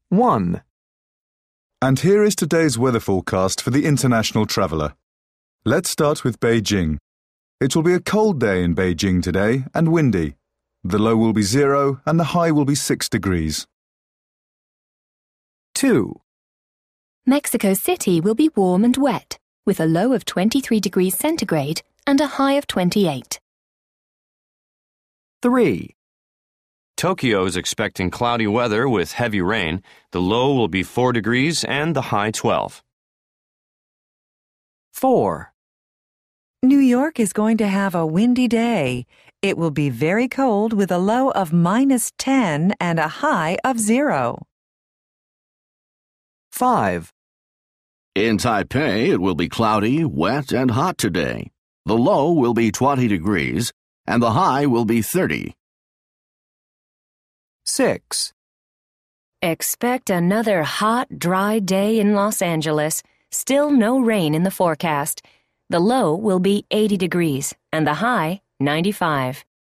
1. And here is today's weather forecast for the international traveller. Let's start with Beijing. It will be a cold day in Beijing today and windy. The low will be 0 and the high will be 6 degrees. 2. Mexico City will be warm and wet, with a low of 23 degrees centigrade and a high of 28. 3. Tokyo is expecting cloudy weather with heavy rain. The low will be 4 degrees and the high 12. 4. New York is going to have a windy day. It will be very cold with a low of -10 and a high of 0. 5. In Taipei, it will be cloudy, wet, and hot today. The low will be 20 degrees, and the high will be 30. 6. Expect another hot, dry day in Los Angeles. Still no rain in the forecast. The low will be 80 degrees and the high 95.